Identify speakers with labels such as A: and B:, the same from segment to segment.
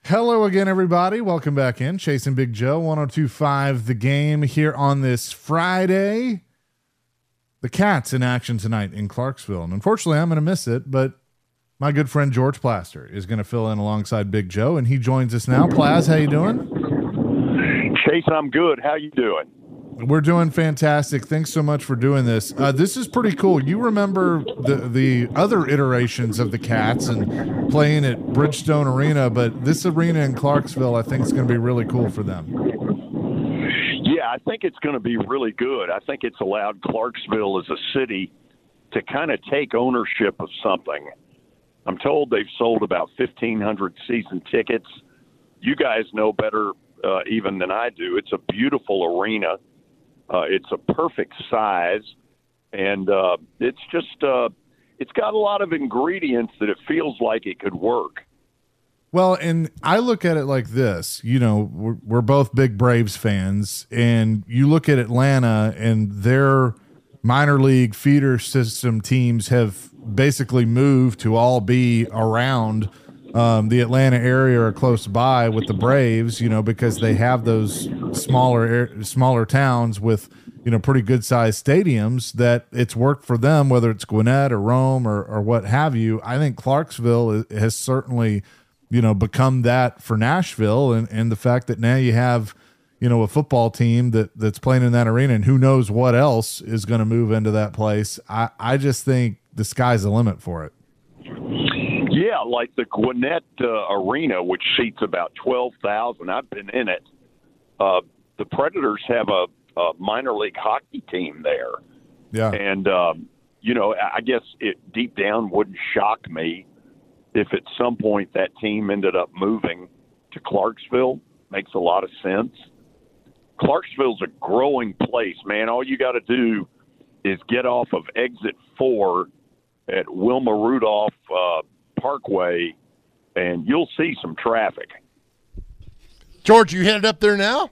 A: Hello again, everybody. Welcome back in. Chasing Big Joe, 102.5 The Game here on this Friday. The Cats in action tonight in Clarksville. And unfortunately, I'm going to miss it, but my good friend George Plaster is going to fill in alongside Big Joe, and he joins us now. Plaz, how you doing?
B: Chase, I'm good. How you doing?
A: We're doing fantastic. Thanks so much for doing this. This is pretty cool. You remember the other iterations of the Cats and playing at Bridgestone Arena, but this arena in Clarksville, I think, is going to be really cool for them.
B: Yeah, I think it's going to be really good. I think it's allowed Clarksville as a city to kind of take ownership of something. I'm told they've sold about 1,500 season tickets. You guys know better even than I do. It's a beautiful arena. It's a perfect size, and it's just it's got a lot of ingredients that it feels like it could work.
A: Well, and I look at it like this. You know, we're both big Braves fans, and you look at Atlanta, and their minor league feeder system teams have basically moved to all be around the Atlanta area or close by with the Braves, you know, because they have those smaller towns with, you know, pretty good sized stadiums that it's worked for them, whether it's Gwinnett or Rome or what have you. I think Clarksville has certainly, you know, become that for Nashville, and the fact that now you have, you know, a football team that's playing in that arena, and who knows what else is going to move into that place. I just think the sky's the limit for it.
B: Yeah, like the Gwinnett Arena, which seats about 12,000. I've been in it. The Predators have a minor league hockey team there.
A: Yeah.
B: And, you know, I guess it deep down wouldn't shock me if at some point that team ended up moving to Clarksville. Makes a lot of sense. Clarksville's a growing place, man. All you got to do is get off of exit 4 at Wilma Rudolph Parkway, and you'll see some traffic.
C: George, you headed up there now?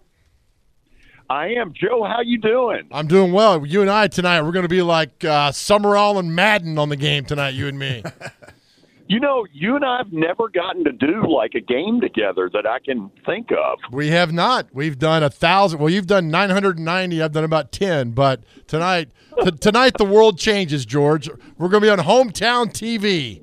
B: I am. Joe, how you doing?
C: I'm doing well. You and I tonight, we're going to be like Summerall and Madden on the game tonight, you and me.
B: You know, you and I have never gotten to do like a game together that I can think of.
C: We have not. We've done 1,000. Well, you've done 990. I've done about 10. But tonight the world changes, George. We're going to be on Hometown TV.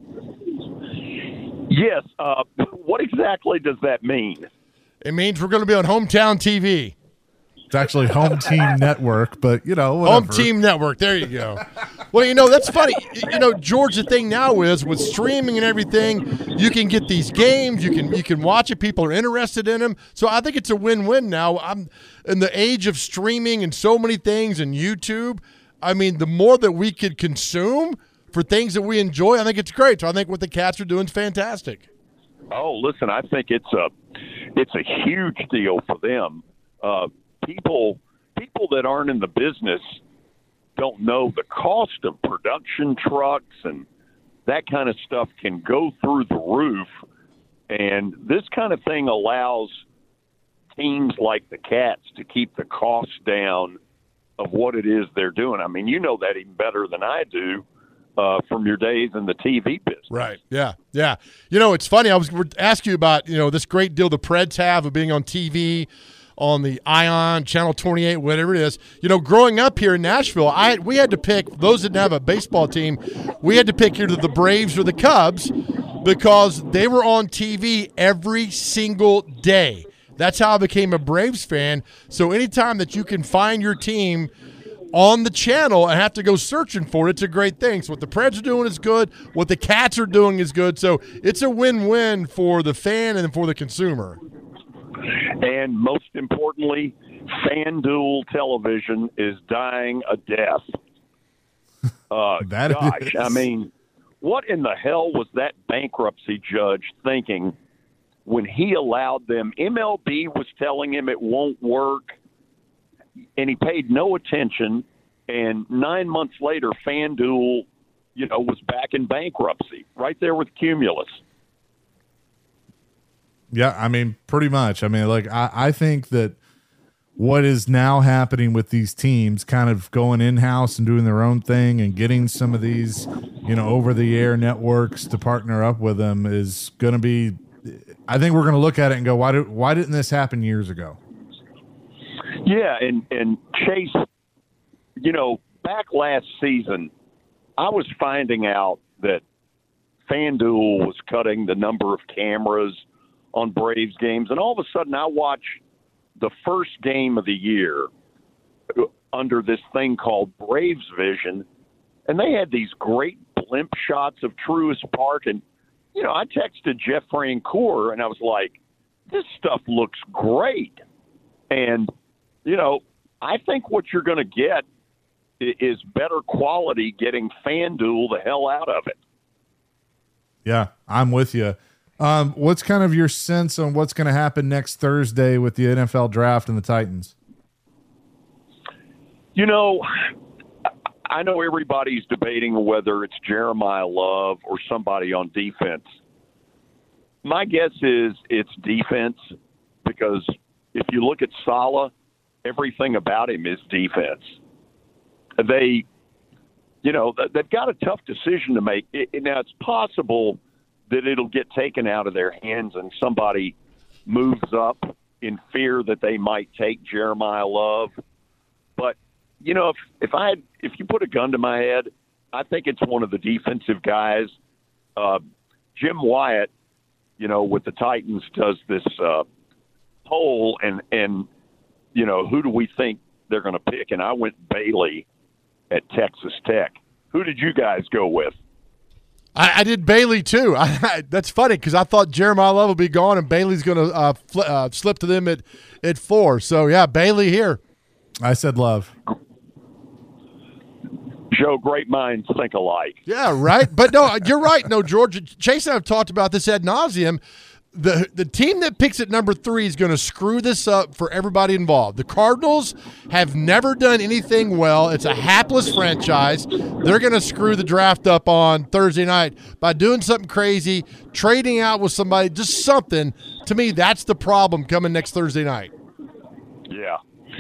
B: Yes. What exactly does that mean?
C: It means we're going to be on Hometown TV.
A: It's actually Home Team Network, but, you know, whatever.
C: Home Team Network. There you go. Well, you know, that's funny. You know, George, the thing now is with streaming and everything, you can get these games. You can watch it. People are interested in them. So I think it's a win-win now. I'm in the age of streaming and so many things and YouTube. I mean, the more that we could consume for things that we enjoy, I think it's great. So I think what the Cats are doing is fantastic.
B: Oh, listen, I think it's a huge deal for them. People that aren't in the business don't know the cost of production trucks and that kind of stuff can go through the roof. And this kind of thing allows teams like the Cats to keep the costs down of what it is they're doing. I mean, you know that even better than I do from your days in the TV business.
C: Right. Yeah. Yeah. You know, it's funny. I was asking you about, you know, this great deal the Preds have of being on TV, on the Ion, Channel 28, whatever it is. You know, growing up here in Nashville, we had to pick, those that didn't have a baseball team, we had to pick either the Braves or the Cubs because they were on TV every single day. That's how I became a Braves fan. So anytime that you can find your team on the channel and have to go searching for it, it's a great thing. So what the Preds are doing is good. What the Cats are doing is good. So it's a win-win for the fan and for the consumer.
B: And most importantly, FanDuel television is dying a death. Gosh, I mean, what in the hell was that bankruptcy judge thinking when he allowed them? MLB was telling him it won't work, and he paid no attention. And 9 months later, FanDuel, you know, was back in bankruptcy, right there with Cumulus.
A: Yeah, I mean, pretty much. I mean, like, I think that what is now happening with these teams kind of going in-house and doing their own thing and getting some of these, you know, over-the-air networks to partner up with them is going to be I think we're going to look at it and go, why didn't this happen years ago?
B: Yeah, and Chase, back last season, I was finding out that FanDuel was cutting the number of cameras on Braves games, and all of a sudden I watch the first game of the year under this thing called Braves Vision, and they had these great blimp shots of Truist Park, and I texted Jeff Francoeur, and I was like, this stuff looks great. And, I think what you're going to get is better quality getting FanDuel the hell out of it.
A: Yeah, I'm with you. What's kind of your sense on what's going to happen next Thursday with the NFL draft and the Titans?
B: I know everybody's debating whether it's Jeremiah Love or somebody on defense. My guess is it's defense, because if you look at Saleh, everything about him is defense. They've got a tough decision to make. Now, it's possible that it'll get taken out of their hands and somebody moves up in fear that they might take Jeremiah Love. But, if you put a gun to my head, I think it's one of the defensive guys. Jim Wyatt, with the Titans, does this poll, and who do we think they're going to pick? And I went Bailey at Texas Tech. Who did you guys go with?
C: I did Bailey too. That's funny because I thought Jeremiah Love will be gone and Bailey's going to slip to them at 4. So, yeah, Bailey here.
A: I said Love.
B: Joe, great minds think alike.
C: Yeah, right. But no, you're right. No, George. Chase and I have talked about this ad nauseum. The team that picks at number 3 is going to screw this up for everybody involved. The Cardinals have never done anything well. It's a hapless franchise. They're going to screw the draft up on Thursday night by doing something crazy, trading out with somebody, just something. To me, that's the problem coming next Thursday night.
B: Yeah.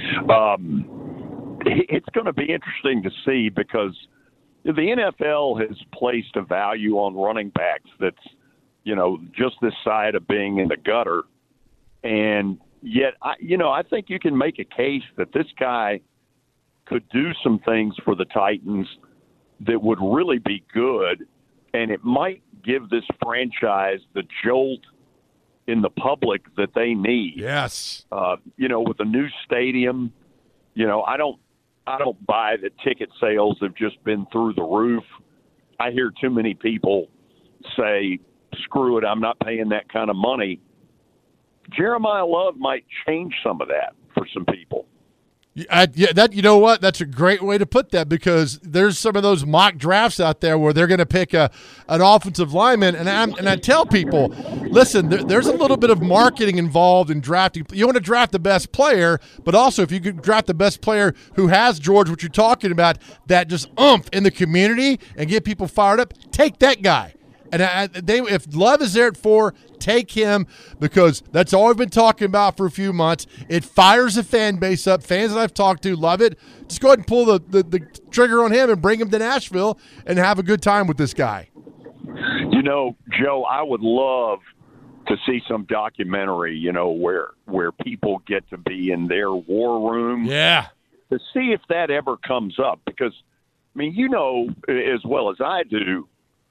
B: It's going to be interesting to see, because the NFL has placed a value on running backs that's, just this side of being in the gutter. And yet, I think you can make a case that this guy could do some things for the Titans that would really be good, and it might give this franchise the jolt in the public that they need.
C: Yes.
B: With a new stadium, I don't buy that ticket sales have just been through the roof. I hear too many people say, screw it, I'm not paying that kind of money. Jeremiah Love might change some of that for some people.
C: You know what? That's a great way to put that, because there's some of those mock drafts out there where they're going to pick an offensive lineman, and I tell people, listen, there's a little bit of marketing involved in drafting. You want to draft the best player, but also if you could draft the best player who has, George, what you're talking about, that just oomph in the community and get people fired up, take that guy. And if Love is there at 4, take him, because that's all we've been talking about for a few months. It fires the fan base up. Fans that I've talked to love it. Just go ahead and pull the trigger on him and bring him to Nashville and have a good time with this guy.
B: Joe, I would love to see some documentary, where people get to be in their war room.
C: Yeah.
B: To see if that ever comes up, because, as well as I do,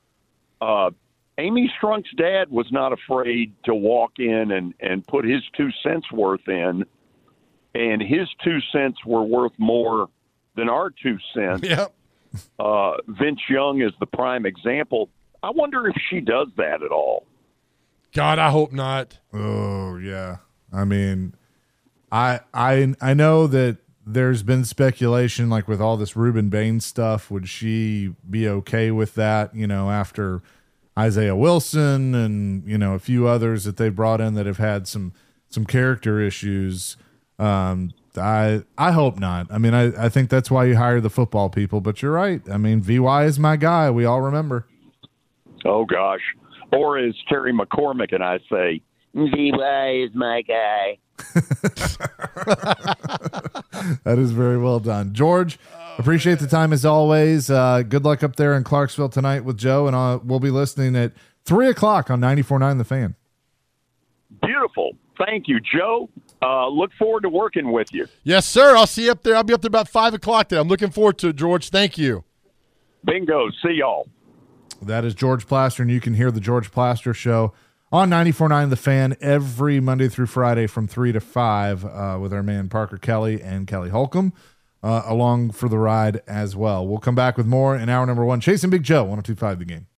B: Amy Strunk's dad was not afraid to walk in and put his 2 cents worth in, and his 2 cents were worth more than our 2 cents.
C: Yep.
B: Vince Young is the prime example. I wonder if she does that at all.
C: God, I hope not.
A: Oh, yeah. I mean, I know that there's been speculation, like with all this Ruben Baines stuff, would she be okay with that, after Isaiah Wilson and, a few others that they've brought in that have had some character issues. I hope not. I mean, I think that's why you hire the football people, but you're right. I mean, VY is my guy. We all remember.
B: Oh, gosh. Or as Terry McCormick and I say, VY is my guy.
A: That is very well done. George, appreciate the time as always. Good luck up there in Clarksville tonight with Joe, and we'll be listening at 3 o'clock on 94.9 The Fan.
B: Beautiful. Thank you, Joe. Look forward to working with you.
C: Yes, sir. I'll see you up there. I'll be up there about 5 o'clock today. I'm looking forward to it, George. Thank you.
B: Bingo. See y'all.
A: That is George Plaster, and you can hear the George Plaster Show on 94.9 The Fan every Monday through Friday from 3 to 5 with our man Parker Kelly and Kelly Holcomb along for the ride as well. We'll come back with more in hour number 1. Chasing Big Joe, 102.5 The Game.